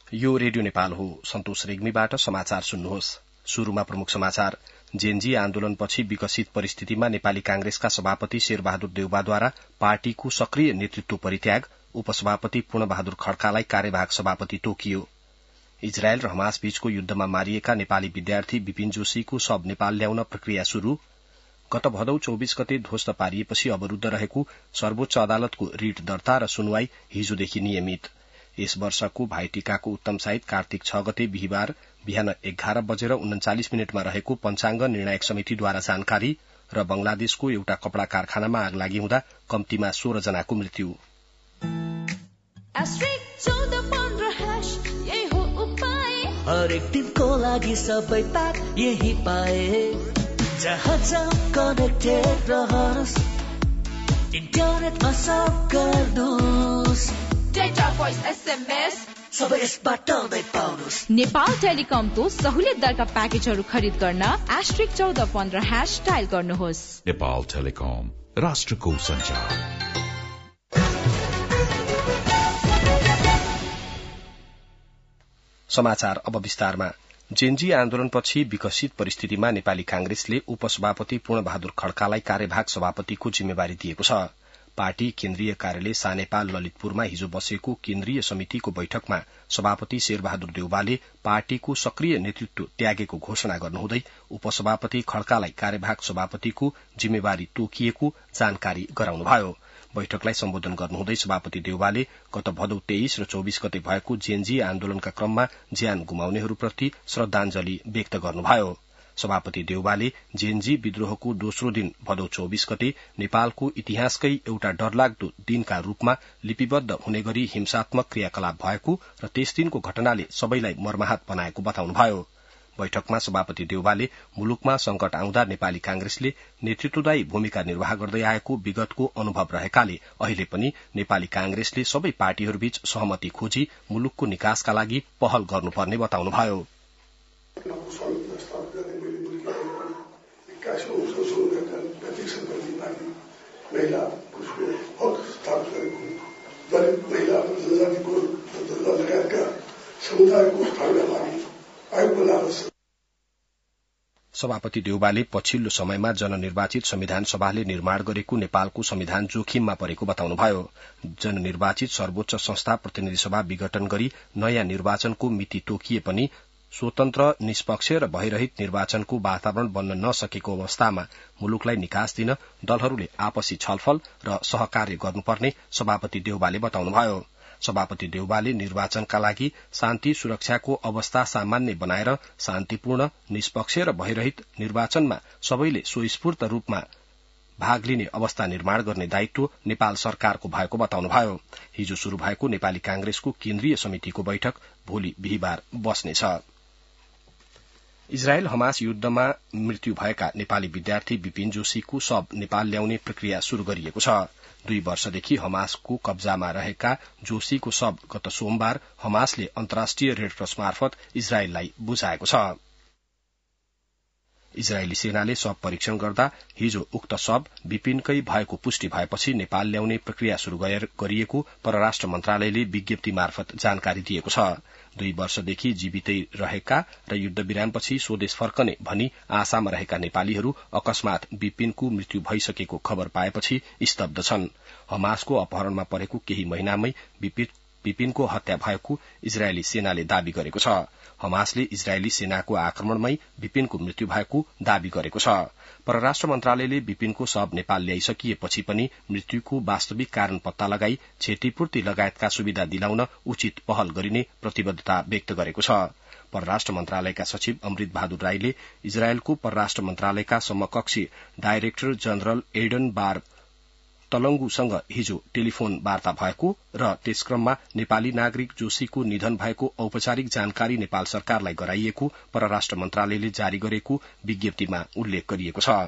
यो रेडियो नेपाल हो। सन्तोष रेग्मीबाट समाचार सुन्नुहोस्। शुरूमा प्रमुख समाचार। जेएनजी आन्दोलनपछि विकसित परिस्थितिमा नेपाली कांग्रेसका सभापति शेरबहादुर देउवाद्वारा पार्टीको सक्रिय नेतृत्व परित्याग, उपसभापति पूर्णबहादुर खड्कालाई कार्यवाहक सभापति तोकियो। इजरायल र हमास बीचको युद्धमा मारिएका नेपाली विद्यार्थी विपिन जोशीको शव नेपाल ल्याउन प्रक्रिया शुरू। गत भदौ 24 गते ध्वस्त पारिएपछि अवरूद्ध रहेको सर्वोच्च अदालतको रिट दर्ता र सुनवाई हिजोदेखि नियमित। यस वर्षको भाइटिकाको उत्तम साइत कार्तिक 6 गते बिहिबार बिहान 11:39 रहेको पञ्चाङ्ग निर्णायक समितिद्वारा जानकारी र बंगलादेशको एउटा कपड़ा कारखानामा आग लागि हुँदा कम्तीमा 16 जनाको मृत्यु। हरेक दिनको लागि सबै पाठ यही पाए, जहाँ जहाँ कनेक्टेड रहनुहोस्, इन्टरनेट असर गर्नुहोस्, डेटा भोइस एसएमएस सबै यसबाट नै पाउनुहोस्। नेपाल टेलिकमको सहुलियत दरका प्याकेजहरू खरिद गर्न *1415# डायल गर्नुहोस्। नेपाल टेलिकम, राष्ट्रको सञ्चार। समाचार अब विस्तारमा। जेएनजी आन्दोलनपछि विकसित परिस्थितिमा नेपाली कांग्रेसले उपसभापति पूर्णबहादुर खड्कालाई कार्यवाहक सभापतिको जिम्मेवारी दिएको छ। पार्टी केन्द्रीय कार्यालय सानेपाल ललितपुरमा हिजो बसेको केन्द्रीय समितिको बैठकमा सभापति शेरबहादुर देउवाले पार्टीको सक्रिय नेतृत्व त्यागेको घोषणा गर्नुहुँदै उपसभापति खड्कालाई कार्यवाहक सभापतिको जिम्मेवारी तोकिएको जानकारी गराउनुभयो। बैठकलाई सम्बोधन गर्नुहुँदै सभापति देउवाले गत भदौ 23 र 24 गते भएको जेएनजी आन्दोलनका क्रममा ज्यान गुमाउनेहरूप्रति श्रद्धाञ्जली व्यक्त गर्नुभयो। सभापति देउवाले जेएनजी विद्रोहको दोस्रो दिन भदौ 24 गते नेपालको इतिहासकै एउटा डरलाग्दो दिनका रूपमा लिपिबद्ध हुने गरी हिंसात्मक क्रियाकलाप भएको र त्यस दिनको घटनाले सबैलाई मर्माहत बनाएको बताउनुभयो। बैठकमा सभापति देउवाले मुलुकमा संकट आउँदा नेपाली कांग्रेसले नेतृत्वदायी भूमिका निर्वाह गर्दै आएको विगतको अनुभव रहेकाले अहिले पनि नेपाली कांग्रेसले सबै पार्टीहरूबीच सहमति खोजी मुलुकको निकासका लागि पहल गर्नुपर्ने बताउनुभयो। महिला उसको हक स्थापित गरेको दलित महिला जनजातिको लगायतका समुदायको उत्थानका लागि आयोग बनाएको छ। सभापति देउवाले पछिल्लो समयमा जननिर्वाचित संविधान सभाले निर्माण गरेको नेपालको संविधान जोखिममा परेको बताउनुभयो। जननिर्वाचित सर्वोच्च संस्था प्रतिनिधि सभा विघटन गरी नयाँ निर्वाचनको मिति तोकिए पनि स्वतन्त्र, निष्पक्ष र भयरहित निर्वाचनको वातावरण बन्न नसकेको अवस्थामा मुलुकलाई निकास दिन दलहरूले आपसी छलफल र सहकार्य गर्नुपर्ने सभापति देउवाले बताउनुभयो। सभापति देउवाले निर्वाचनका लागि शान्ति सुरक्षाको अवस्था सामान्य बनाएर शान्तिपूर्ण, निष्पक्ष र भयरहित निर्वाचनमा सबैले स्वस्फूर्त रूपमा भाग लिने अवस्था निर्माण गर्ने दायित्व नेपाल सरकारको भएको बताउनुभयो। हिजो शुरू भएको नेपाली कांग्रेसको केन्द्रीय समितिको बैठक भोलि बिहिबार बस्नेछ। इजरायल हमास युद्धमा मृत्यु भएका नेपाली विद्यार्थी विपिन जोशीको शव नेपाल ल्याउने प्रक्रिया शुरू गरिएको छ। 2 वर्षदेखि हमासको कब्जामा रहेका जोशीको शव गत सोमबार हमासले अन्तर्राष्ट्रिय रेडक्रस मार्फत इजरायललाई बुझाएको छ। इजरायली सेनाले शव परीक्षण गर्दा हिजो उक्त शव विपिनकै भएको पुष्टि भएपछि नेपाल ल्याउने प्रक्रिया शुरू गरिएको परराष्ट्र मन्त्रालयले विज्ञप्ति मार्फत जानकारी दिएको छ। 2 वर्षदेखि जीवितै रहेका र युद्धविरामपछि स्वदेश फर्कने भनी आशामा रहेका नेपालीहरू अकस्मात विपिनको मृत्यु भइसकेको खबर पाएपछि स्तब्ध छन्। हमासको अपहरणमा परेको केही महिनामै विपिनको हत्या भएको इजरायली सेनाले दावी गरेको छ। हमासले इजरायली सेनाको आक्रमणमै विपिनको मृत्यु भएको दावी गरेको छ। परराष्ट्र मन्त्रालयले विपिनको शव नेपाल ल्याइसकिएपछि पनि मृत्युको वास्तविक कारण पत्ता लगाई क्षतिपूर्ति लगायतका सुविधा दिलाउन उचित पहल गरिने प्रतिबद्धता व्यक्त गरेको छ। परराष्ट्र मन्त्रालयका सचिव अमृत बहादुर राईले इजरायलको परराष्ट्र मन्त्रालयका समकक्षी डाइरेक्टर जनरल एडन बार तलंगुसँग हिजो टेलिफोन वार्ता भएको र त्यसक्रममा नेपाली नागरिक जोशीको निधन भएको औपचारिक जानकारी नेपाल सरकारलाई गराइएको परराष्ट्र मन्त्रालयले जारी गरेको विज्ञप्तिमा उल्लेख गरिएको छ।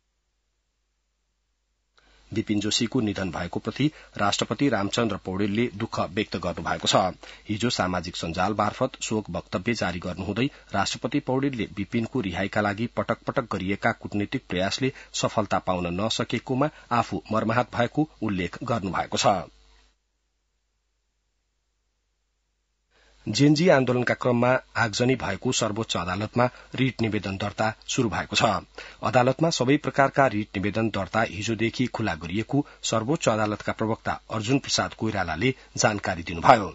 विपिन जोशीको निधन भएको प्रति राष्ट्रपति रामचन्द्र पौडेलले दुःख व्यक्त गर्नुभएको छ। हिजो सामाजिक सञ्जाल मार्फत शोक वक्तव्य जारी गर्नुहुँदै राष्ट्रपति पौडेलले विपिनको रिहाईका लागि पटक पटक गरिएका कूटनीतिक प्रयासले सफलता पाउन नसकेकोमा आफू मर्माहत भएको उल्लेख गर्नुभएको छ। जेएनजी आन्दोलनका क्रममा आगजनी भएको सर्वोच्च अदालतमा रिट निवेदन दर्ता शुरू भएको छ। अदालतमा सबै प्रकारका रिट निवेदन दर्ता हिजोदेखि खुला गरिएको सर्वोच्च अदालतका प्रवक्ता अर्जुन प्रसाद कोइरालाले जानकारी दिनुभयो।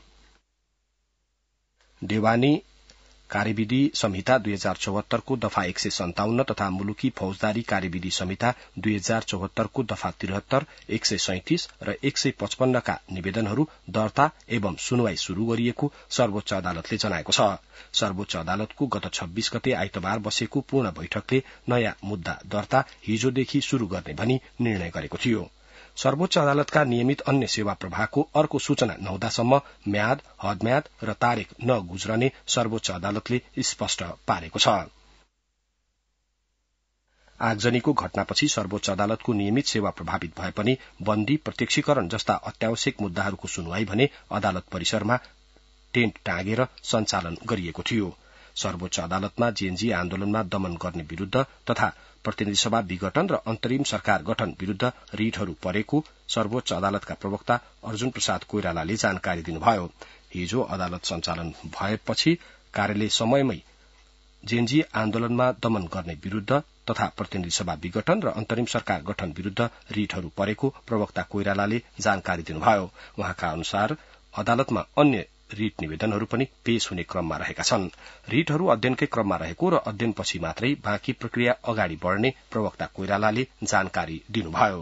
देवानी कार्यविधि संहिता 2074 को दफा 157 तथा मुलुकी फौजदारी कार्यविधि संहिता 2074 को दफा 73, 137 र 155 का निवेदनहरू दर्ता एवं सुनवाई शुरू गरिएको सर्वोच्च अदालतले जनाएको छ। सर्वोच्च अदालतको गत 26 गते आइतबार बसेको पूर्ण बैठकले नयाँ मुद्दा दर्ता हिजोदेखि शुरू गर्ने भनी निर्णय गरेको थियो। सर्वोच्च अदालतका नियमित अन्य सेवा प्रभागको अर्को सूचना नहुँदासम्म म्याद, हदम्याद र तारिख नगुज्रने सर्वोच्च अदालतले स्पष्ट पारेको छ। आगजनीको घटनापछि सर्वोच्च अदालतको नियमित सेवा प्रभावित भए पनि बन्दी, प्रत्यक्षीकरण जस्ता अत्यावश्यक मुद्दाहरूको सुनवाई भने अदालत परिसरमा टेन्ट टाँगेर सञ्चालन गरिएको थियो। सर्वोच्च अदालतमा जेएनजी आन्दोलनमा दमन गर्ने विरूद्ध तथा प्रतिनिधि सभा विघटन र अन्तरिम सरकार गठन विरूद्ध रिटहरू परेको सर्वोच्च अदालतका प्रवक्ता अर्जुन प्रसाद कोइरालाले जानकारी दिनुभयो। हिजो अदालत सञ्चालन भएपछि कार्यालय समयमै जेएनजी आन्दोलनमा दमन गर्ने विरूद्ध तथा प्रतिनिधि सभा विघटन र अन्तरिम सरकार गठन विरूद्ध रिटहरू परेको प्रवक्ता कोइरालाले जानकारी दिनुभयो। उहाँका अनुसार अदालतमा अन्य रिट निवेदनहरू पनि पेश हुने क्रममा रहेका छन्। रिटहरू अध्ययनकै क्रममा रहेको र अध्ययनपछि मात्रै बाँकी प्रक्रिया अगाडि बढ़ने प्रवक्ता कोइरालाले जानकारी दिनुभयो।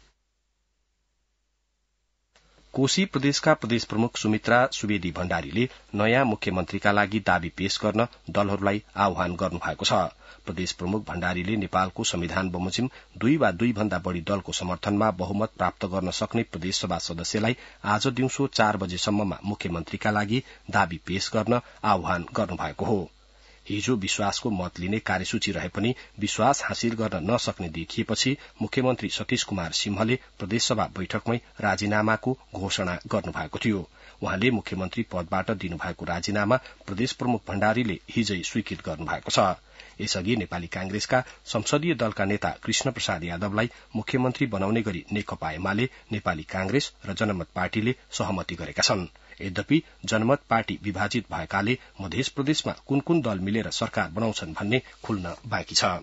कोशी प्रदेशका प्रदेश प्रमुख सुमित्रा सुवेदी भण्डारीले नयाँ मुख्यमन्त्रीका लागि दावी पेश गर्न दलहरूलाई आह्वान गर्नुभएको छ। प्रदेश प्रमुख भण्डारीले नेपालको संविधान बमोजिम 2 वा 2 भन्दा बढ़ी दलको समर्थनमा बहुमत प्राप्त गर्न सक्ने प्रदेशसभा सदस्यलाई आज दिउँसो 4 बजेसम्ममा मुख्यमन्त्रीका लागि दावी पेश गर्न आह्वान गर्नुभएको हो। हिजो विश्वासको मत लिने कार्यसूची रहे पनि विश्वास हासिल गर्न नसक्ने देखिएपछि मुख्यमन्त्री सतीश कुमार सिंहले प्रदेशसभा बैठकमै राजीनामाको घोषणा गर्नुभएको थियो। उहाँले मुख्यमन्त्री पदबाट दिनुभएको राजीनामा प्रदेश प्रमुख भण्डारीले हिजै स्वीकृत गर्नुभएको छ। यसअघि नेपाली कांग्रेसका संसदीय दलका नेता कृष्ण प्रसाद यादवलाई मुख्यमन्त्री बनाउने गरी नेकपा एमाले, नेपाली कांग्रेस र जनमत पार्टीले सहमति गरेका छन्। यद्यपि जनमत पार्टी विभाजित भएकाले मध्य प्रदेशमा कुन कुन दल मिलेर सरकार बनाउँछन् भन्ने खुल्न बाँकी छ।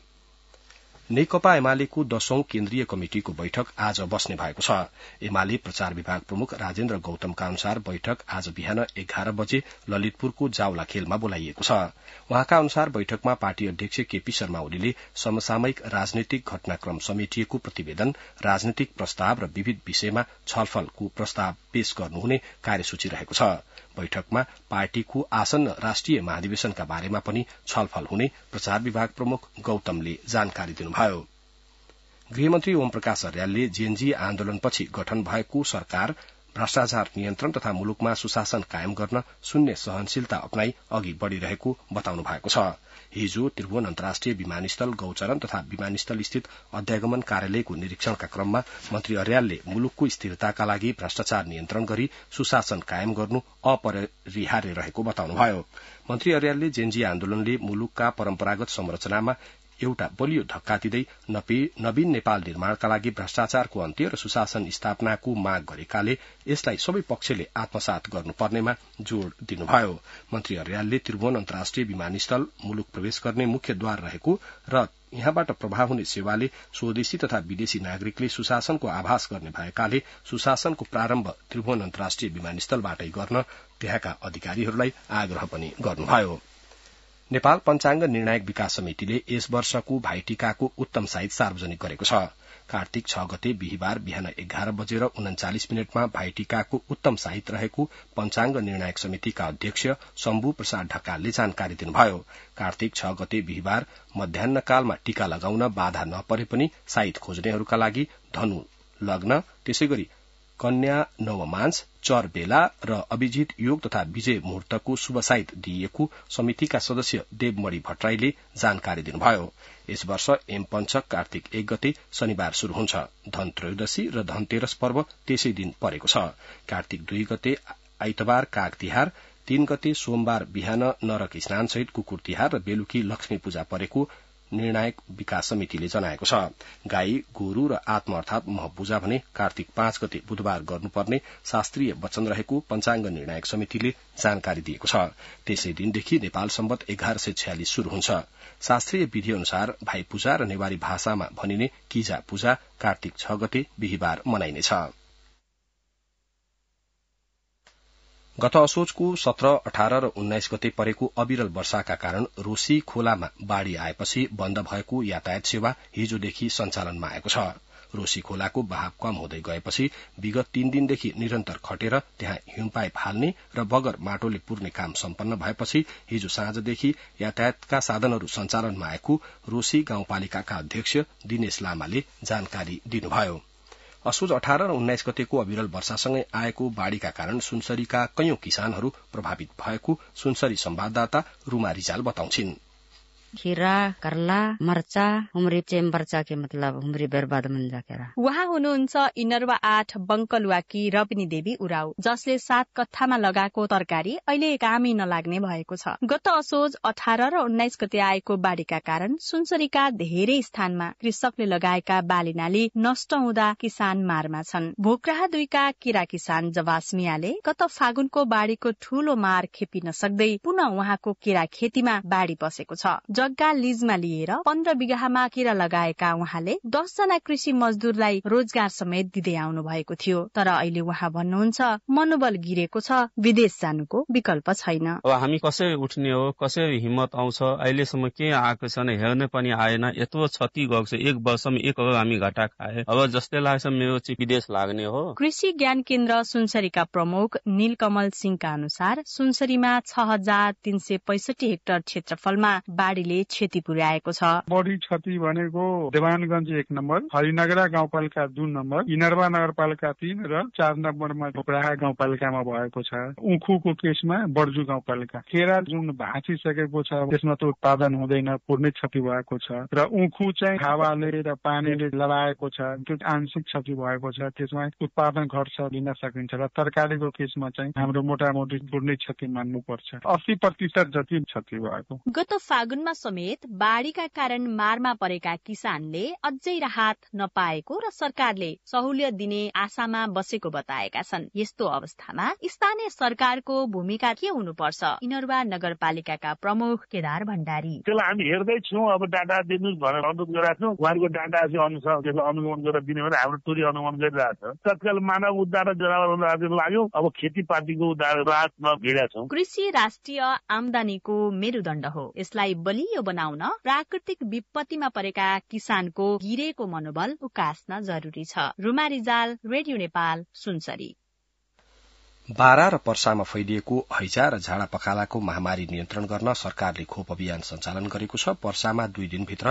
नेकपा एमालेको 10औं केन्द्रीय कमिटिको बैठक आज बस्ने भएको छ। एमाले प्रचार विभाग प्रमुख राजेन्द्र गौतमका अनुसार बैठक आज बिहान 11 बजे ललितपुरको जावला खेलमा बोलाइएको छ। उहाँका अनुसार बैठकमा पार्टी अध्यक्ष केपी शर्मा ओलीले समसामयिक राजनैतिक घटनाक्रम समेटिएको प्रतिवेदन, राजनैतिक प्रस्ताव र विविध विषयमा छलफलको प्रस्ताव पेश गर्नुहुने कार्यसूची रहेको छ। बैठकमा पार्टीको आसन्न राष्ट्रिय महाधिवेशनका बारेमा पनि छलफल हुने प्रचार विभाग प्रमुख गौतमले जानकारी दिनुभयो। गृहमन्त्री ओम प्रकाश अर्यालले जेएनजी आन्दोलनपछि गठन भएको सरकार भ्रष्टाचार नियन्त्रण तथा मुलुकमा सुशासन कायम गर्न शून्य सहनशीलता अपनाई अघि बढ़िरहेको बताउनु भएको छ। हिजो त्रिभुवन अन्तर्राष्ट्रिय विमानस्थल, गौचरण तथा विमानस्थल स्थित अध्यागमन कार्यालयको निरीक्षणका क्रममा मन्त्री अर्यालले मुलुकको स्थिरताका लागि भ्रष्टाचार नियन्त्रण गरी सुशासन कायम गर्नु अपरिहार्य रहेको बताउनुभयो। मन्त्री अर्यालले जेएनजी आन्दोलनले मुलुकका परम्परागत संरचनामा एउटा बलियो धक्का दिँदै नवीन नेपाल निर्माणका लागि भ्रष्टाचारको अन्त्य र सुशासन स्थापनाको माग गरेकाले यसलाई सबै पक्षले आत्मसात गर्नुपर्नेमा जोड़ दिनुभयो। मन्त्री अर्यालले त्रिभुवन अन्तर्राष्ट्रिय विमानस्थल मुलुक प्रवेश गर्ने मुख्य द्वार रहेको र यहाँबाट प्रभाव हुने सेवाले स्वदेशी तथा विदेशी नागरिकले सुशासनको आभास गर्ने भएकाले सुशासनको प्रारम्भ त्रिभुवन अन्तर्राष्ट्रिय विमानस्थलबाटै गर्न त्यहाँका अधिकारीहरूलाई आग्रह पनि गर्नुभयो। नेपाल पञ्चाङ्ग निर्णायक विकास समितिले यस वर्षको भाइटीकाको उत्तम साइत सार्वजनिक गरेको छ। कार्तिक 6 गते बिहिबार बिहान 11:39 भाइटीकाको उत्तम साइत रहेको पञ्चाङ्ग निर्णायक समितिका अध्यक्ष शम्भु प्रसाद ढकालले जानकारी दिनुभयो। कार्तिक 6 गते बिहिबार मध्याह्नकालमा टीका लगाउन बाधा नपरे पनि साइत खोज्नेहरूका लागि धनु लग्न, त्यसैगरी कन्या नवमांस, चर बेला र अभिजित योग तथा विजय मुहूर्तको शुभ साइत दिइएको समितिका सदस्य देवमणि भट्टराईले जानकारी दिनुभयो। यस वर्ष एम पञ्चक कार्तिक 1 गते शनिबार शुरू हुन्छ। धन त्रयोदशी र धनतेरस पर्व त्यसै दिन परेको छ। कार्तिक 2 गते आइतबार काग तिहार, 3 गते सोमबार बिहान नरक स्नान सहित कुकुर तिहार र बेलुकी लक्ष्मी पूजा परेको निर्णायक विकास समितिले जनाएको छ। गाई गोरु र आत्मा अर्थात महपूजा भने कार्तिक 5 गते बुधबार गर्नुपर्ने शास्त्रीय वचन रहेको पञ्चाङ्ग निर्णायक समितिले जानकारी दिएको छ। त्यसै दिनदेखि नेपाल सम्वत 1146 शुरू हुन्छ। शास्त्रीय विधि अनुसार भाइ पूजा र नेवारी भाषामा भनिने किजा पूजा कार्तिक 6 गते बिहीबार मनाइनेछ। गत असोजको 17, 18 र 19 गते परेको अविरल वर्षाका कारण रोशी खोलामा बाढ़ी आएपछि बन्द भएको यातायात सेवा हिजोदेखि सञ्चालनमा आएको छ। रोशी खोलाको बहाव कम हुँदै गएपछि विगत 3 दिनदेखि निरन्तर खटेर त्यहाँ हिमपाइप हाल्ने र बगर माटोले पुर्ने काम सम्पन्न भएपछि हिजो साँझदेखि यातायातका साधनहरू सञ्चालनमा आएको रोशी गाउँपालिकाका अध्यक्ष दिनेश लामाले जानकारी दिनुभयो। असोज 18 र 19 गतेको अविरल वर्षासँगै आएको बाढ़ीका कारण सुनसरीका कैयौं किसानहरू प्रभावित भएको सुनसरी संवाददाता रुमा रिजाल बताउँछिन्। खीरा, करला, मर्चा, हुमरी चेम्बर्चा के मतलब हुमरी बर्बाद मन जाकेरा। उहाँ हुनुहुन्छ इनरवा 8 बंकलुवाकी रपिनी देवी उराउ, जसले 7 कट्ठामा लगाएको तरकारी अहिले कामै नलाग्ने भएको छ। गत असोज 18 र 19 गते आएको बाढ़ीका कारण सुनसरीका धेरै स्थानमा कृषकले लगाएका बालीनाली नष्ट हुँदा किसान मारमा छन्। भोक्राहा 2 का किरा किसान जवास मियाले गत फागुनको बाढ़ीको ठूलो मार खेपिन सक्दै पुनः उहाँको किरा खेतीमा बाढ़ी बसेको छ। जग्गा लीजमा लिएर 15 बिघामा किरा लगाएका उहाँले 10 जना कृषि मजदूरलाई रोजगार समेत दिँदै आउनु भएको थियो। तर अहिले उहाँ भन्नुहुन्छ मनोबल गिरेको छ, विदेश जानुको विकल्प छैन। अब हामी कसरी उठ्ने हो, कसरी हिम्मत आउँछ, अहिलेसम्म के आएको छैन, हेर्ने पनि आएन। यत्रो क्षति गएको छ, 1 वर्षमा 1 करोड हामी घाटा खाए। अब जस्तै लाग्छ मेरो चाहिँ विदेश लाग्ने हो। कृषि ज्ञान केन्द्र सुनसरीका प्रमुख नीलकमल सिंहका अनुसार सुनसरीमा 6365 हेक्टर क्षेत्रफलमा बाढ़ी क्षति पुर्याएको छ। बढी क्षति भनेको देवानगञ्ज 1 नम्बर, हरिनगरा गाउँपालिका 2 नम्बर, इनरवा नगरपालिका 3 र 4 नम्बरमा भोक्राहा गाउँपालिकामा भएको छ। उखुको केसमा बर्जु गाउँपालिका। केरा जुन भाँचिसकेको छ त्यसमा त उत्पादन हुँदैन, पूर्ण क्षति भएको छ र उखु चाहिँ हावाले र पानीले लगाएको छ, त्यो आंशिक क्षति भएको छ, त्यसमा उत्पादन घट्छ लिन सकिन्छ। र तरकारीको केसमा चाहिँ हाम्रो मोटामोटी पूर्ण क्षति मान्नुपर्छ, 80% जति क्षति भएको। गत फागुनमा समेत बाढ़ीका कारण मारमा परेका किसानले अझै राहत नपाएको र सरकारले सहुलियत दिने आशामा बसेको बताएका छन्। यस्तो अवस्थामा स्थानीय सरकारको भूमिका के हुनुपर्छ? इनरवा नगरपालिकाका प्रमुख केदार भण्डारी। त्यसलाई हामी हेर्दैछौँ, अब डाटा दिनुहोस् भनेर अनुरोध गरेका छौँ। उहाँको डाटा अनुसार त्यसलाई अनुगमन गरेर दिने भने हाम्रो टोली अनुगमन गरिरहेको छ। तत्काल मानव उद्धार र जनावर उद्धार लाग्यो, अब खेतीपातीको उद्धार राहतमा भिडेका छौँ। कृषि राष्ट्रिय आमदानीको मेरुदण्ड हो। यसलाई बलियो बनाउन प्राकृतिक विपत्तिमा परेका किसानको गिरेको मनोबल उकास्न जरुरी छ। रुमा रिजाल, रेडियो नेपाल, सुनसरी। बारा र पर्सामा फैलिएको हैजा र झाडा पखालाको महामारी नियन्त्रण गर्न सरकारले खोप अभियान सञ्चालन गरेको छ। पर्सामा 2 दिनभित्र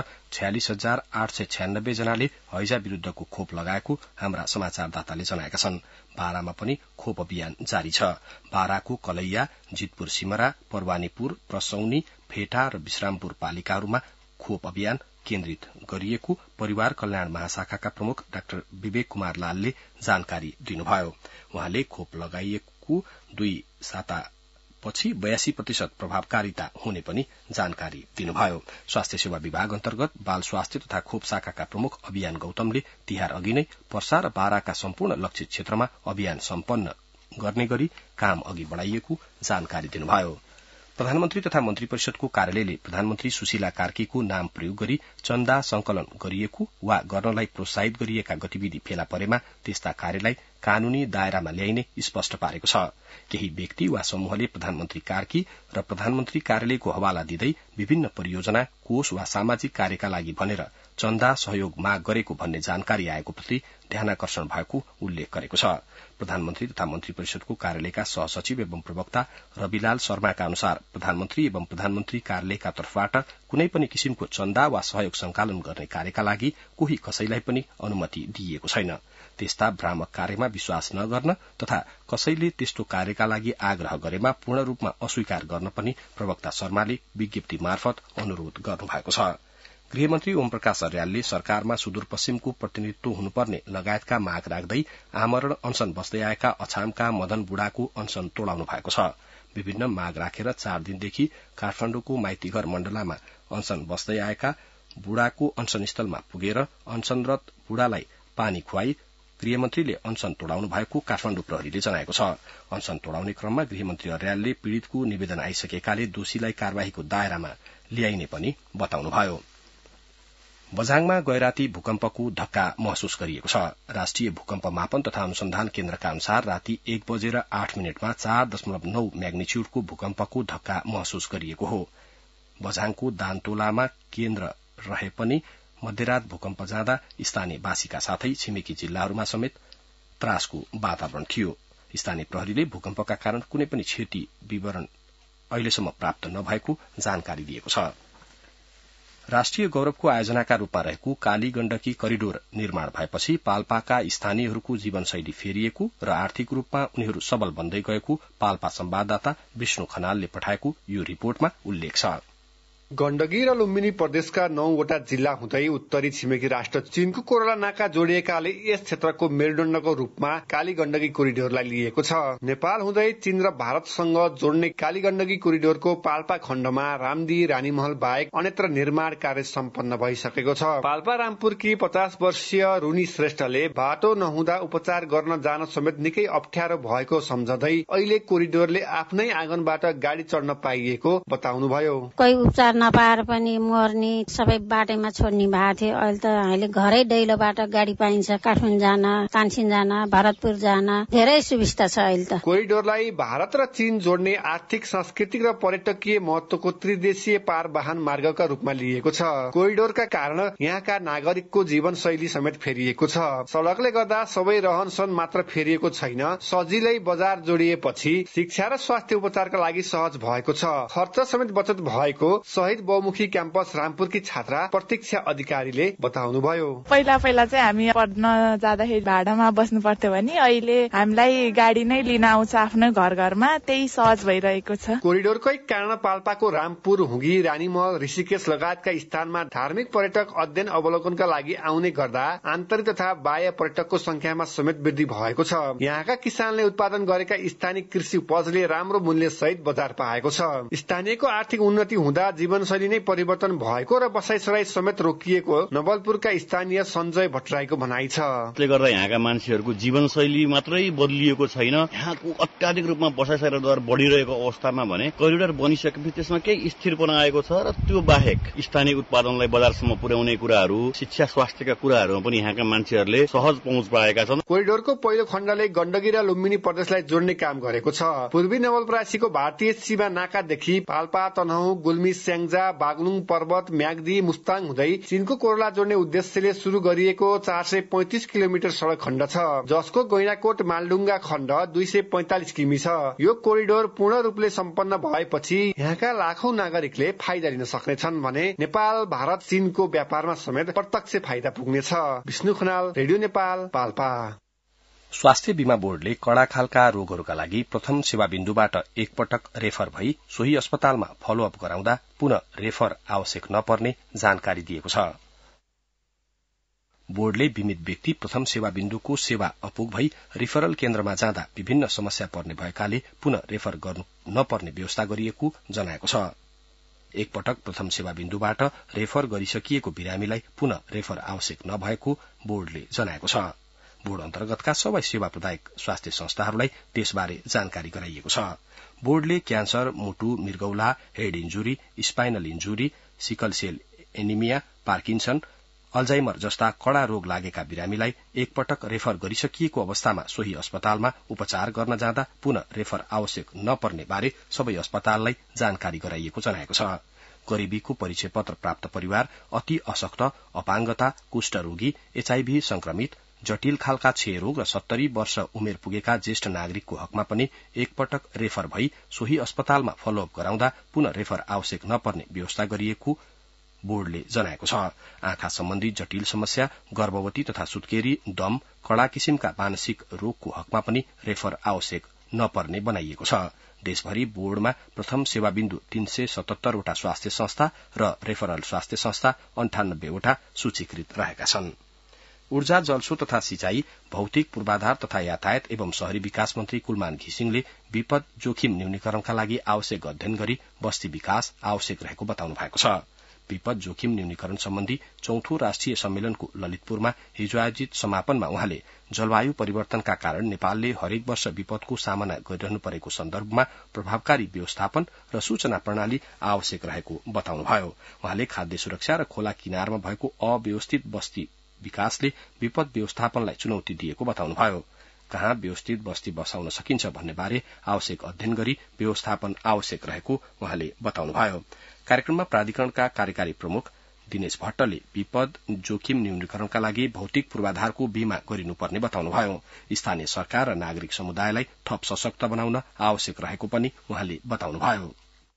46,896 जनाले हैजा विरूद्धको खोप लगाएको हाम्रा समाचारदाताले जनाएका छन्। बारामा पनि खोप अभियान जारी छ। बाराको कलैया, जितपुर सिमरा, परवानीपुर, प्रसौनी, फेटा र विश्रामपुर पालिकाहरूमा खोप अभियान केन्द्रित गरिएको परिवार कल्याण महाशाखाका प्रमुख डाक्टर विवेक कुमार लालले जानकारी दिनुभयो। उहाँले खोप लगाइएको 2 सातापछि 82% प्रभावकारिता हुने पनि जानकारी दिनुभयो। स्वास्थ्य सेवा विभाग अन्तर्गत बाल स्वास्थ्य तथा खोप शाखाका प्रमुख अभियान गौतमले तिहार अघि नै पर्सा र बाराका सम्पूर्ण लक्षित क्षेत्रमा अभियान सम्पन्न गर्ने गरी काम अघि बढ़ाइएको जानकारी दिनुभयो। प्रधानमन्त्री तथा मन्त्री परिषदको कार्यालयले प्रधानमन्त्री सुशीला कार्कीको नाम प्रयोग गरी चन्दा संकलन गरिएको वा गर्नलाई प्रोत्साहित गरिएका गतिविधि फेला परेमा त्यस्ता कार्यलाई कानूनी दायरामा ल्याइने स्पष्ट पारेको छ। केही व्यक्ति वा समूहले प्रधानमन्त्री कार्की र प्रधानमन्त्री कार्यालयको हवाला दिँदै विभिन्न परियोजना, कोष वा सामाजिक कार्यका लागि भनेर चन्दा सहयोग माग गरेको भन्ने जानकारी आएको प्रति ध्यानाकर्षण भएको उल्लेख गरेको छ। प्रधानमन्त्री तथा मन्त्री परिषदको कार्यालयका सहसचिव एवं प्रवक्ता रविलाल शर्माका अनुसार प्रधानमन्त्री एवं प्रधानमन्त्री कार्यालयका तर्फबाट कुनै पनि किसिमको चन्दा वा सहयोग संकलन गर्ने कार्यका लागि कोही कसैलाई पनि अनुमति दिइएको छैन। त्यस्ता भ्रामक कार्यमा विश्वास नगर्न तथा कसैले त्यस्तो कार्यका लागि आग्रह गरेमा पूर्ण रूपमा अस्वीकार गर्न पनि प्रवक्ता शर्माले विज्ञप्ति मार्फत अनुरोध गर्नुभएको छ। गृहमन्त्री ओम प्रकाश अर्यालले सरकारमा सुदूरपश्चिमको प्रतिनिधित्व हुनुपर्ने लगायतका माग राख्दै आमरण अनशन बस्दै आएका अछामका मदन बुढाको अनशन तोडाउनु भएको छ। विभिन्न माग राखेर 4 दिनदेखि काठमाडौँको माइतीघर मण्डलामा अनशन बस्दै आएका बुढाको अनसनस्थलमा पुगेर अनसनरत बुढालाई पानी खुवाई गृहमन्त्रीले अनसन तोडाउनु भएको काठमाडौँ प्रहरीले जनाएको छ। अनसन तोडाउने क्रममा गृहमन्त्री अर्यालले पीड़ितको निवेदन आइसकेकाले दोषीलाई कार्यवाहीको दायरामा ल्याइने पनि बताउनुभयो। बझाङमा गैराती भूकम्पको धक्का महसुस गरिएको छ। राष्ट्रिय भूकम्प मापन तथा अनुसन्धान केन्द्रका अनुसार राति 1:08 4.9 म्याग्निच्युडको भूकम्पको धक्का महसुस गरिएको हो। बझाङको दानतोलामा केन्द्र रहे पनि मध्यरात भूकम्प जाँदा स्थानीयवासीका साथै छिमेकी जिल्लाहरूमा समेत त्रासको वातावरण थियो। स्थानीय प्रहरीले भूकम्पका कारण कुनै पनि क्षति विवरण अहिलेसम्म प्राप्त नभएको जानकारी दिएको छ। राष्ट्रिय गौरवको आयोजनाका रूपमा रहेको काली गण्डकी करिडोर निर्माण भएपछि पाल्पाका स्थानीयहरूको जीवनशैली फेरिएको र आर्थिक रूपमा उनीहरू सबल बन्दै गएको पाल्पा संवाददाता विष्णु खनालले पठाएको यो रिपोर्टमा उल्लेख छ। गण्डकी र लुम्बिनी प्रदेशका 9वटा जिल्ला हुँदै उत्तरी छिमेकी राष्ट्र चीनको कोरोला नाका जोडिएकाले यस क्षेत्रको मेरुदण्डको रूपमा काली गण्डकी कोरिडोरलाई लिएको छ। नेपाल हुँदै चीन र भारतसँग जोड्ने काली गण्डकी कोरिडोरको पाल्पा खण्डमा रामदी रानीमहल बाहेक अन्यत्र निर्माण कार्य सम्पन्न भइसकेको छ। पाल्पा रामपुरकी 50 वर्षीय रुनी श्रेष्ठले बाटो नहुँदा उपचार गर्न जान समेत निकै अप्ठ्यारो भएको सम्झँदै अहिले कोरिडोरले आफ्नै आँगनबाट गाडी चढ्न पाइएको बताउनुभयो। कोही उपचार नपाएर पनि मर्ने सबै बाटैमा छोड्ने भएको थियो। अहिले त हामीले घरै दैलोबाट गाडी पाइन्छ। काठमाडौँ जान, तानसिन जान, भरतपुर जान धेरै सुविस्ता छ। अहिले त कोरिडोरलाई भारत र चीन जोड्ने आर्थिक, सांस्कृतिक र पर्यटकीय महत्वको त्रिदेशीय पारवाहन मार्गका रूपमा लिएको छ। कोरिडोरका कारण यहाँका नागरिकको जीवनशैली समेत फेरिएको छ। सड़कले गर्दा सबै रहनसहन मात्र फेरिएको छैन, सजिलै बजार जोडिएपछि शिक्षा र स्वास्थ्य उपचारका लागि सहज भएको छ। खर्च समेत बचत भएको शहीद बहुमुखी क्याम्पस रामपुरकी छात्रा प्रतीक्षा अधिकारीले बताउनुभयो। पहिला चाहिँ हामी पढ्न जाँदाखेरि भाडामा बस्नु पर्थ्यो भने अहिले हामीलाई गाडी नै लिन आउँछ आफ्नो घरमा, त्यही सहज भइरहेको छ। कोरिडोरकै कारण पाल्पाको रामपुर, हुगी, रानीमहल, ऋषिकेश लगायतका स्थानमा धार्मिक पर्यटक अध्ययन अवलोकनका लागि आउने गर्दा आन्तरिक तथा बाह्य पर्यटकको संख्यामा समेत वृद्धि भएको छ। यहाँका किसानले उत्पादन गरेका स्थानीय कृषि उपजले राम्रो मूल्य सहित बजार पाएको छ। स्थानीयको आर्थिक उन्नति हुँदा जीवनशैली नै परिवर्तन भएको र बसाइसराई समेत रोकिएको नवलपुरका स्थानीय सञ्जय भट्टराईको भनाइ छ। त्यसले गर्दा यहाँका मान्छेहरूको जीवनशैली मात्रै बदलिएको छैन, यहाँको अत्याधिक रूपमा बसाइसराई दर बढिरहेको अवस्थामा भने कोरिडोर बनिसकेपछि त्यसमा केही स्थिरपना आएको छ र त्यो बाहेक स्थानीय उत्पादनलाई बजारसम्म पुर्याउने कुराहरू, शिक्षा स्वास्थ्यका कुराहरूमा पनि यहाँका मान्छेहरूले सहज पहुँच पाएका छन्। कोरिडोरको पहिलो खण्डले गण्डकी र लुम्बिनी प्रदेशलाई जोड्ने काम गरेको छ। पूर्वी नवलपरासीको भारतीय सीमा नाकादेखि पाल्पा, तनहुँ, गुल्मी, स्याङ्जा, बागलुङ पर्वत, म्याग्दी, मुस्ताङ हुँदै चीनको कोरोला जोड्ने उद्देश्यले शुरू गरिएको 435 किलोमिटर सड़क खण्ड छ, जसको गैंडाकोट मालडुङ्गा खण्ड 245 किमी छ। यो कोरिडोर पूर्ण रूपले सम्पन्न भएपछि यहाँका लाखौं नागरिकले फाइदा लिन सक्नेछन् भने नेपाल, भारत, चीनको व्यापारमा समेत प्रत्यक्ष फाइदा पुग्नेछ। विष्णु खनाल, रेडियो नेपाल, पाल्पा। स्वास्थ्य बीमा बोर्डले कडा खालका रोगहरूका लागि प्रथम सेवा बिन्दुबाट एकपटक रेफर भई सोही अस्पतालमा फलोअप गराउँदा पुनः रेफर आवश्यक नपर्ने जानकारी दिएको छ। बोर्डले बीमित व्यक्ति प्रथम सेवा बिन्दुको सेवा अपुग भई रिफरल केन्द्रमा जाँदा विभिन्न समस्या पर्ने भएकाले पुनः रेफर गर्नु नपर्ने व्यवस्था गरिएको जनाएको छ। एकपटक प्रथम सेवा बिन्दुबाट रेफर गरिसकिएको बिरामीलाई पुनः रेफर आवश्यक नभएको बोर्डले जनाएको छ। बोर्ड अन्तर्गतका सबै सेवा प्रदायक स्वास्थ्य संस्थाहरूलाई त्यसबारे जानकारी गराइएको छ। बोर्डले क्यान्सर, मुटु, मृगौला, head injury, spinal injury, sickle cell anaemia, Parkinson, Alzheimer जस्ता कड़ा रोग लागेका बिरामीलाई एकपटक रेफर गरिसकिएको अवस्थामा सोही अस्पतालमा उपचार गर्न जाँदा पुनः रेफर आवश्यक नपर्ने बारे सबै अस्पताललाई जानकारी गराइएको जनाएको छ। गरीबीको परिचय पत्र प्राप्त परिवार, अति अशक्त, अपाङ्गता, कुष्ठरोगी, एचआईभी संक्रमित, जटिल खालका क्षयरोग र 70 वर्ष उमेर पुगेका ज्येष्ठ नागरिकको हकमा पनि एकपटक रेफर भई सोही अस्पतालमा फलोअप गराउँदा पुनः रेफर आवश्यक नपर्ने व्यवस्था गरिएको बोर्डले जनाएको छ। आँखा सम्बन्धी जटिल समस्या, गर्भवती तथा सुत्केरी, दम, कडा किसिमका मानसिक रोगको हकमा पनि रेफर आवश्यक नपर्ने बनाइएको छ। देशभरि बोर्डमा प्रथम सेवा बिन्दु 377 वटा स्वास्थ्य संस्था र रेफरल स्वास्थ्य संस्था 98 वटा सूचीकृत रहेका छन्। ऊर्जा, जलस्रोत तथा सिंचाई, भौतिक पूर्वाधार तथा यातायात एवं शहरी विकास मन्त्री कुलमान घिसिङले विपद जोखिम न्यूनीकरणका लागि आवश्यक अध्ययन गरी बस्ती विकास आवश्यक रहेको बताउनु भएको छ। विपद जोखिम न्यूनीकरण सम्बन्धी 4थो राष्ट्रिय सम्मेलनको ललितपुरमा हिजो आयोजित समापनमा उहाँले जलवायु परिवर्तनका कारण नेपालले हरेक वर्ष विपदको सामना गरिरहनु परेको सन्दर्भमा प्रभावकारी व्यवस्थापन र सूचना प्रणाली आवश्यक रहेको बताउनुभयो। उहाँले खाद्य सुरक्षा र खोला किनारमा भएको अव्यवस्थित बस्ती विकासले विपद व्यवस्थापनलाई चुनौती दिएको बताउनुभयो। कहाँ व्यवस्थित बस्ती बसाउन सकिन्छ भन्ने बारे आवश्यक अध्ययन गरी व्यवस्थापन आवश्यक रहेको उहाँले बताउनुभयो। कार्यक्रममा प्राधिकरणका कार्यकारी प्रमुख दिनेश भट्टले विपद जोखिम न्यूनीकरणका लागि भौतिक पूर्वाधारको बीमा गरिनुपर्ने बताउनुभयो। स्थानीय सरकार र नागरिक समुदायलाई थप सशक्त बनाउन आवश्यक रहेको पनि उहाँले बताउनुभयो।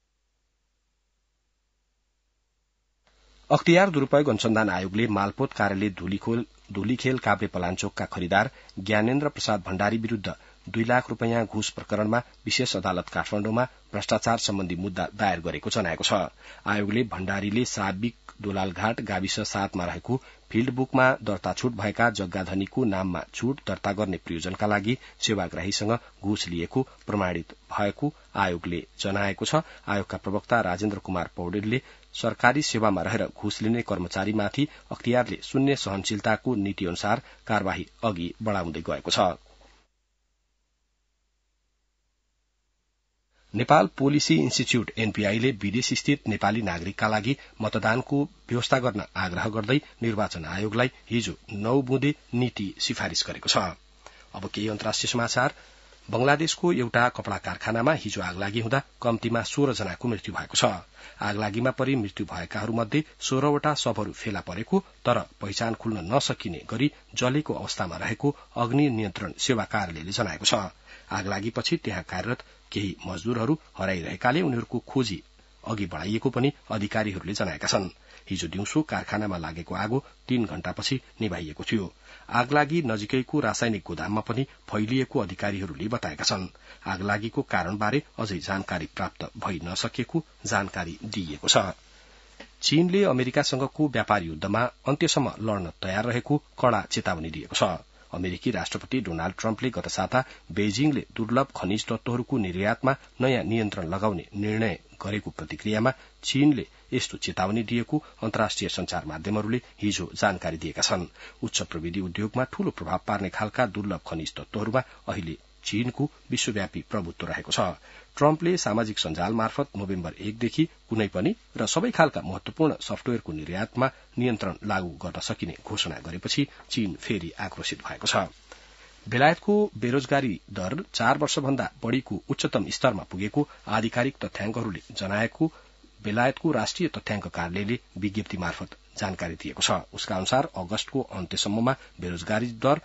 अख्तियार दुरूपयोग अनुसन्धान आयोगले मालपोत कार्यालय धुलीखेल काभ्रे पलाञ्चोकका खरिदार ज्ञानेन्द्र प्रसाद भण्डारी विरूद्ध 2 लाख रूपियाँ घुस प्रकरणमा विशेष अदालत काठमाडौँमा भ्रष्टाचार सम्बन्धी मुद्दा दायर गरेको जनाएको छ। आयोगले भण्डारीले साबिक दोलालघाट गाविस 7 मा रहेको फिल्ड बुकमा दर्ता छूट भएका जग्गाधनीको नाममा छूट दर्ता गर्ने प्रयोजनका लागि सेवाग्राहीसँग घुस लिएको प्रमाणित भएको आयोगले जनाएको छ। आयोगका प्रवक्ता राजेन्द्र कुमार पौडेलले सरकारी सेवामा रहेर घुस लिने कर्मचारीमाथि अख्तियारले शून्य सहनशीलताको नीति अनुसार कार्यवाही अघि बढ़ाउँदै गएको छ। नेपाल पोलिसी इन्स्टिच्यूट एनपीआईले विदेश स्थित नेपाली नागरिकका लागि मतदानको व्यवस्था गर्न आग्रह गर्दै निर्वाचन आयोगलाई हिजो 9 बुँदे नीति सिफारिश गरेको छ। अब केही अन्तर्राष्ट्रिय समाचार। बंगलादेशको एउटा कपड़ा कारखानामा हिजो आगलागी हुँदा कम्तीमा 16 जनाको मृत्यु भएको छ। आगलागीमा परि मृत्यु भएकाहरूमध्ये 16 वटा शवहरू फेला परेको तर पहिचान खुल्न नसकिने गरी जलेको अवस्थामा रहेको अग्नि नियन्त्रण सेवा कार्यालयले जनाएको छ। आगलागीपछि त्यहाँ कार्यरत केही मजदूरहरू हराइरहेकाले उनीहरूको खोजी अघि बढ़ाइएको पनि अधिकारीहरूले जनाएका छन्। हिजो दिउँसो कारखानामा लागेको आगो 3 घण्टापछि निभाइएको थियो। आगलागी नजिकैको रासायनिक गोदाममा पनि फैलिएको अधिकारीहरूले बताएका छन्। आगलागीको कारणबारे अझै जानकारी प्राप्त भइ नसकेको जानकारी दिइएको छ। चीनले अमेरिकासँगको व्यापार युद्धमा अन्त्यसम्म लड्न तयार रहेको कड़ा चेतावनी दिएको छ। अमेरिकी राष्ट्रपति डोनाल्ड ट्रम्पले गत साता बेजिङले दुर्लभ खनिज तत्वहरूको निर्यातमा नयाँ नियन्त्रण लगाउने निर्णय गरेको प्रतिक्रियामा चीनले यस्तो चेतावनी दिएको अन्तर्राष्ट्रिय संचार माध्यमहरूले हिजो जानकारी दिएका छन्। उच्च प्रविधि उद्योगमा ठूलो प्रभाव पार्ने खालका दुर्लभ खनिज तत्वहरूमा अहिले चीनको विश्वव्यापी प्रभुत्व रहेको छ। ट्रम्पले सामाजिक सञ्जाल मार्फत नोभेम्बर 1 देखि कुनै पनि र सबै खालका महत्वपूर्ण सफ्टवेयरको निर्यातमा नियन्त्रण लागू गर्न सकिने घोषणा गरेपछि चीन फेरि आक्रोशित भएको छ। बेलायतको बेरोजगारी दर 4 वर्षभन्दा बढ़ीको उच्चतम स्तरमा पुगेको आधिकारिक तथ्याङ्कहरूले जनाएको बेलायतको राष्ट्रिय तथ्याङ्क कार्यालयले विज्ञप्ति मार्फत जानकारी दिएको छ। उसका अनुसार अगस्तको अन्त्यसम्ममा बेरोजगारी दर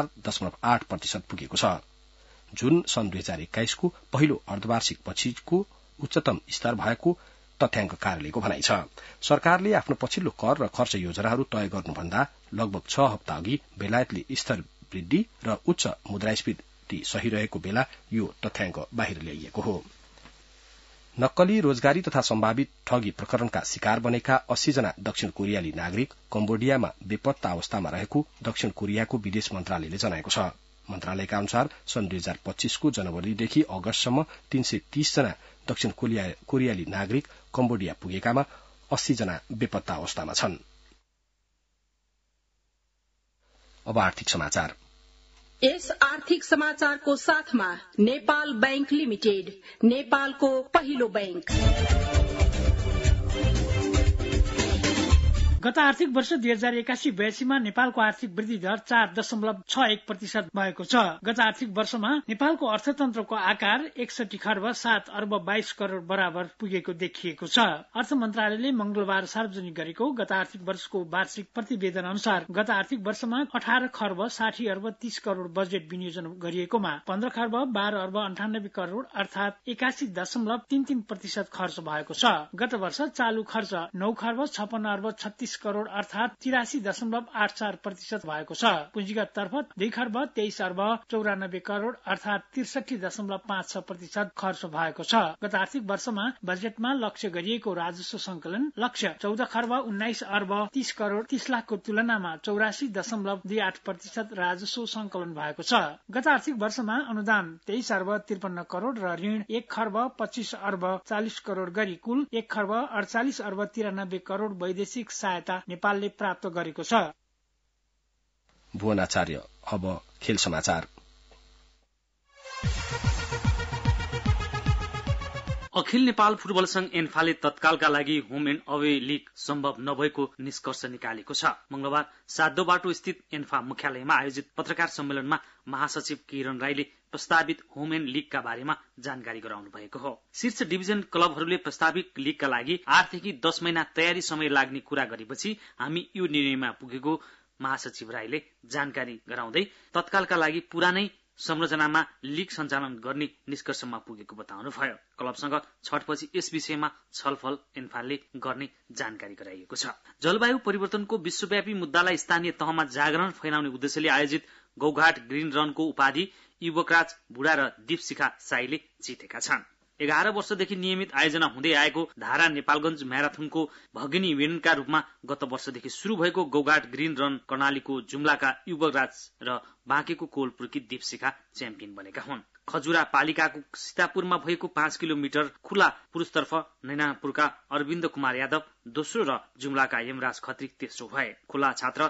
4.8% पुगेको छ, जुन सन् 2021 को पहिलो अर्धवार्षिक पछिको उच्चतम स्तर भएको तथ्याङ्क कार्यालयको भनाइ छ। सरकारले आफ्नो पछिल्लो कर र खर्च योजनाहरू तय गर्नुभन्दा लगभग 6 हप्ता अघि बेलायतले स्तर वृद्धि र उच्च मुद्रास्फीति सही रहेको बेला यो तथ्याङ्क बाहिर ल्याइएको हो। नक्कली रोजगारी तथा सम्भावित ठगी प्रकरणका शिकार बनेका 80 जना दक्षिण कोरियाली नागरिक कम्बोडियामा बेपत्ता अवस्थामा रहेको दक्षिण कोरियाको विदेश मन्त्रालयले जनाएको छ। मन्त्रालयका अनुसार सन् 2025 को जनवरीदेखि अगस्तसम्म 330 जना दक्षिण कोरियाली नागरिक कम्बोडिया पुगेकामा 80 जना बेपत्ता अवस्थामा छन्। अब आर्थिक समाचार। यस आर्थिक समाचारको साथमा नेपाल बैंक लिमिटेड, नेपालको पहिलो बैंक। गत आर्थिक वर्ष 2081-82 मा नेपालको आर्थिक वृद्धि दर 4.61% भएको छ। गत आर्थिक वर्षमा नेपालको अर्थतन्त्रको आकार 61 खर्ब 7 अर्ब 22 करोड़ बराबर पुगेको देखिएको छ। अर्थ मन्त्रालयले मंगलबार सार्वजनिक गरेको गत आर्थिक वर्षको वार्षिक प्रतिवेदन अनुसार गत आर्थिक वर्षमा 18 खर्ब 60 अर्ब 30 करोड़ बजेट विनियोजन गरिएकोमा 15 खर्ब 12 अर्ब 98 करोड़ अर्थात 81.33% खर्च भएको छ। गत वर्ष चालू खर्च 9 खर्ब 56 अर्ब 36 30 करोड़ अर्थात 83.84% भएको छ। पुँजीगत तर्फ 2 खर्ब 23 अर्ब 94 करोड़ अर्थात 63.56% खर्च भएको छ। गत आर्थिक वर्षमा बजेटमा लक्ष्य गरिएको राजस्व संकलन लक्ष्य 14 खर्ब 19 अर्ब 30 करोड़ 30 लाखको तुलनामा 84.28% राजस्व संकलन भएको छ। गत आर्थिक वर्षमा अनुदान 23 अर्ब 53 करोड़ र ऋण 1 खर्ब 25 अर्ब 40 करोड़ गरी कुल 1 खर्ब 48 अर्ब 93 करोड़ वैदेशिक सहायता नेपालले प्राप्त गरेको छ। भुवन आचार्य। अब खेल समाचार। अखिल नेपाल फुटबल संघ एन्फाले तत्कालका लागि होम एन्ड अवे लीग सम्भव नभएको निष्कर्ष निकालेको छ। मंगलबार साधो बाटो स्थित एन्फा मुख्यालयमा आयोजित पत्रकार सम्मेलनमा महासचिव किरण राईले प्रस्तावित होम एन्ड लीगका बारेमा जानकारी गराउनु भएको हो। शीर्ष डिभिजन क्लबहरूले प्रस्तावित लीगका लागि 8 देखि 10 महिना तयारी समय लाग्ने कुरा गरेपछि हामी यो निर्णयमा पुगेको महासचिव राईले जानकारी गराउँदै तत्कालका लागि पुरानै संरचनामा लीग सञ्चालन गर्ने निष्कर्षमा पुगेको बताउनुभयो। क्लबसँग छठपछि यस विषयमा छलफल एन्फालले गर्ने जानकारी गराइएको छ। जलवायु परिवर्तनको विश्वव्यापी मुद्दालाई स्थानीय तहमा जागरण फैलाउने उद्देश्यले आयोजित गौघाट ग्रीन रनको उपाधि युवकराज बुढा र दीपशिखा साईले जितेका छन्। 11 वर्षदेखि नियमित आयोजना हुँदै आएको धारा नेपालगञ्ज म्याराथनको भगिनी इभेन्टका रूपमा गत वर्षदेखि शुरू भएको गौघाट ग्रीन रन कर्णालीको जुम्लाका युवकराज र बाँकेको कोलपुरकी दीपशिखा च्याम्पियन बनेका हुन्। खजुरा पालिकाको सीतापुरमा भएको 5 किलोमिटर खुला पुरुषतर्फ नैनापुरका अरविन्द कुमार यादव दोस्रो र जुम्लाका यमराज खत्री तेस्रो भए। खुला छात्र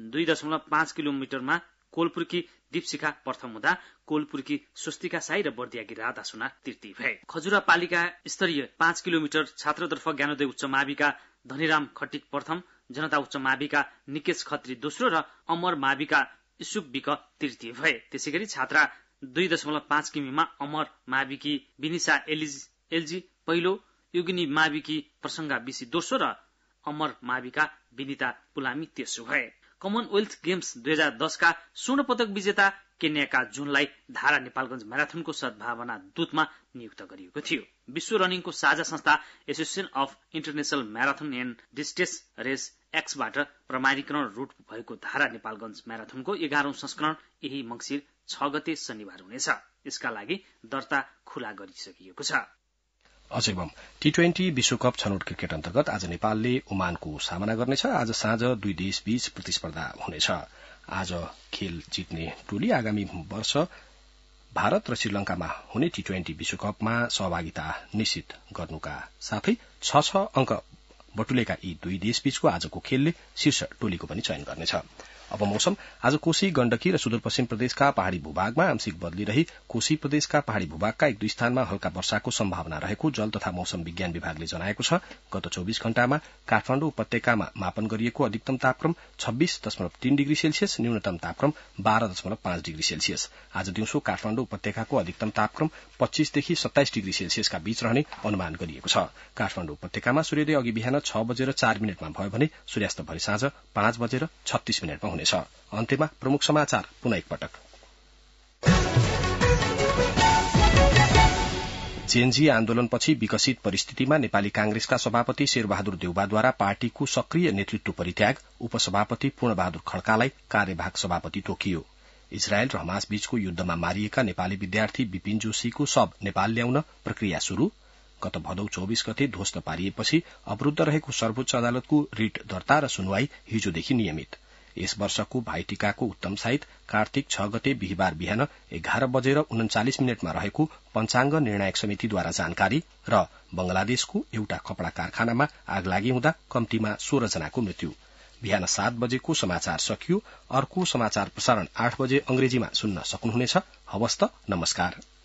2.5 किलोमिटरमा कोलपुरकी दीपशिखा प्रथम हुँदा कोलपुरकी स्वस्तिका साई र बर्दियाकी राधा सुना तृतीय भए। खजुरा पालिका स्तरीय 5 किलोमिटर छात्रतर्फ ज्ञानोदय उच्च माविका धनीराम खटिक प्रथम, जनता उच्च माविका निकेश खत्री दोस्रो र अमर माविका इशुक विक तृतीय भए। त्यसैगरी छात्रा 2.5 किमीमा अमर माविकी विनिसा एलजी पहिलो, योगिनी माविकी प्रसंगा बिसी दोस्रो र अमर माविका विनिता पुलामी तेस्रो भए। कमनवेल्थ गेम्स 2010 का स्वर्ण पदक विजेता केन्याका जुनलाई धारा नेपालगञ्ज म्याराथनको सद्भावना दूतमा नियुक्त गरिएको थियो। विश्व रनिङको साझा संस्था association of international marathon and distance race एक्सबाट प्रमाणीकरण रूट भएको धारा नेपालगञ्ज म्याराथनको 11औं संस्करण यही मंसिर 6 गते शनिबार हुनेछ। यसका लागि दर्ता खुला गरिसकिएको छ। अझैबम T20 विश्वकप छनौट क्रिकेट अन्तर्गत आज नेपालले ओमानको सामना गर्नेछ। आज साँझ दुई देश बीच प्रतिस्पर्धा हुनेछ। आज खेल जित्ने टोली आगामी वर्ष भारत र श्रीलंकामा हुने T20 विश्वकपमा सहभागिता निश्चित गर्नुका साथै 6 अंक बटुलेका यी दुई देश बीचको आजको खेलले शीर्ष टोलीको पनि चयन गर्नेछ। अब मौसम। आज कोशी गण्डकी र सुदूरपश्चिम प्रदेशका पहाड़ी भूभागमा आंशिक बदली रही कोशी प्रदेशका पहाड़ी भूभागका 1-2 स्थानमा हल्का वर्षाको सम्भावना रहेको जल तथा मौसम विज्ञान विभागले जनाएको छ। गत 24 घण्टामा काठमाडौँ उपत्यकामा मापन गरिएको अधिकतम तापक्रम 26.3 डिग्री सेल्सियस, न्यूनतम तापक्रम 12.5 डिग्री सेल्सियस। आज दिउँसो काठमाडौँ उपत्यकाको अधिकतम तापक्रम 25 देखि 27 डिग्री सेल्सियसका बीच रहने अनुमान गरिएको छ। काठमाडौँ उपत्यकामा सूर्योदय अघि बिहान 6:04 भयो भने सूर्यास्त भरि साँझ 5:36 हुनेछ। अन्त्यमा प्रमुख समाचार पुनः एकपटक। जेएनजी आन्दोलनपछि विकसित परिस्थितिमा नेपाली कांग्रेसका सभापति शेरबहादुर देउवाद्वारा पार्टीको सक्रिय नेतृत्व परित्याग, उपसभापति पूर्णबहादुर खड्कालाई कार्यवाहक सभापति तोकियो। इजरायल र हमास बीचको युद्धमा मारिएका नेपाली विद्यार्थी विपिन जोशीको शव नेपाल ल्याउन प्रक्रिया शुरू। गत भदौ 24 गते ध्वस्त पारिएपछि अवरूद्ध रहेको सर्वोच्च अदालतको रिट दर्ता र सुनवाई हिजोदेखि नियमित। यस वर्षको भाइटिकाको उत्तम साइत कार्तिक 6 गते बिहिबार बिहान 11:39 रहेको पञ्चाङ्ग निर्णायक समितिद्वारा जानकारी र बंगलादेशको एउटा कपड़ा कारखानामा आगलागी हुँदा कम्तीमा 16 जनाको मृत्यु। बिहान 7 बजेको समाचार सकियो। अर्को समाचार प्रसारण 8 बजे अंग्रेजीमा सुन्न सक्नुहुनेछ। हवस् त, नमस्कार।